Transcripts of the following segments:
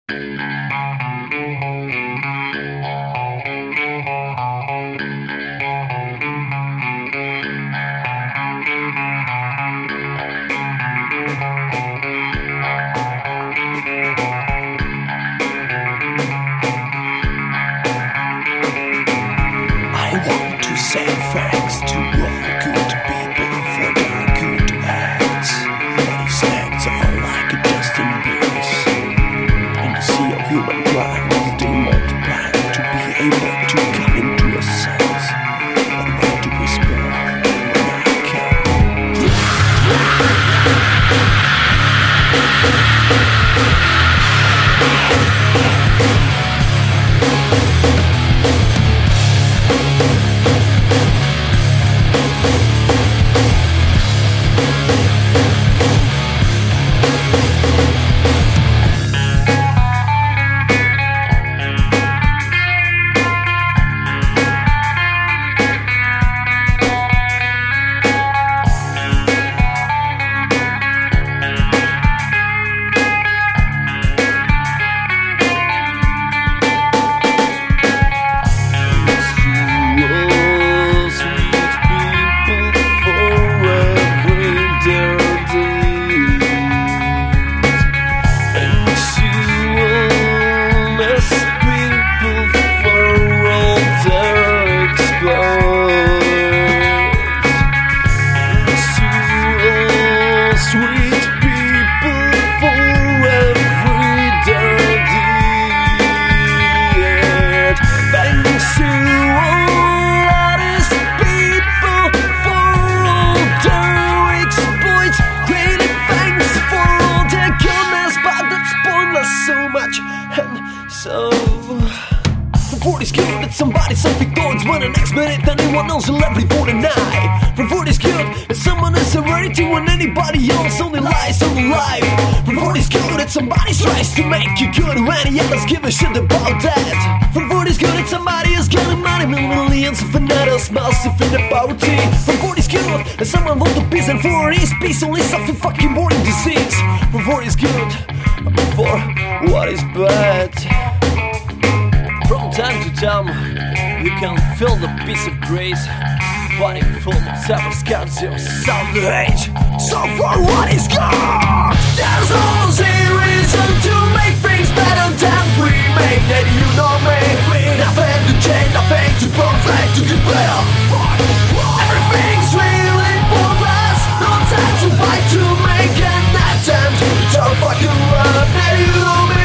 Say thanks to all good people for their good acts. But these acts are like a distant breeze in the sea of human crimes. They multiply to be able to come into a sense. But where do we spell when I can? For this good that somebody something thoughts when the next minute anyone else will every morning night. For this good that someone is serenity when anybody else only lies on the life. For this good that somebody tries to make you good when any others give a shit about that. For this good that somebody is getting money, millions of another massive in the poverty. For this good that someone wants to peace and for his peace only something fucking boring disease. For this good, for what is bad. From time to time, you can feel the peace of grace, but it full of several scars your soul hate. So for what is God, there's always a reason to make things better than we make. That you know me, nothing to change, nothing to perfect, to declare. Everything's really pointless, no time to fight to make an attempt. Don't fucking love that you know me.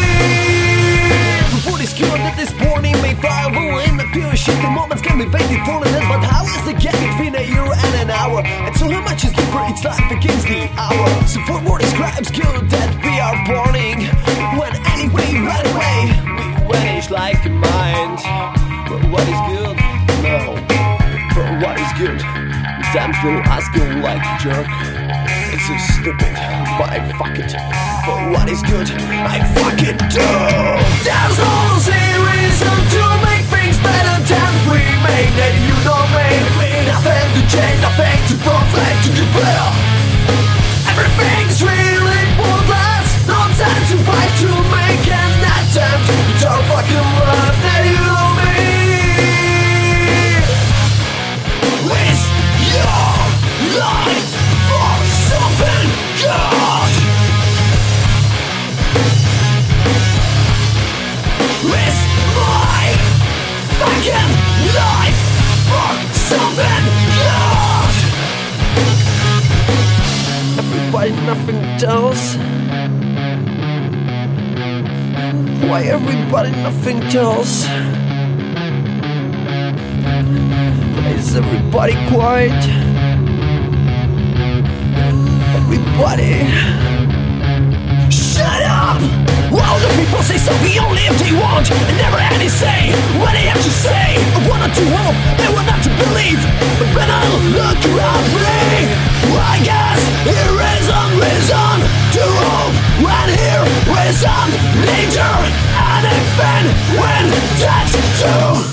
It's good that this morning may viable in the pure shit. The moments can be vaguely falling in, but how is the gap between a year and an hour? And so how much is deeper each life against the hour? So for what describes good that we are burning, when anyway, right away, we vanish like a mind. But what is good? No. For what is good? The times will ask you like a jerk. It's so stupid, but I fuck it. For what is good, I fucking do. There's always a reason to make things better than we make. That you know me, nothing to change, nothing to perfect, to declare. Everything's really pointless, no time to fight to make an attempt. Don't fucking love that you know me. Waste your life for something good. Risk my fucking life for something good. Everybody nothing tells. Why everybody nothing tells? Why is everybody quiet? Everybody shut up! All the people say something only if they want, and never any say what they have to say. I wanted to hope, they were not to believe, but when I look around me, I guess there is a reason to hope. When here is some danger, anything when that too.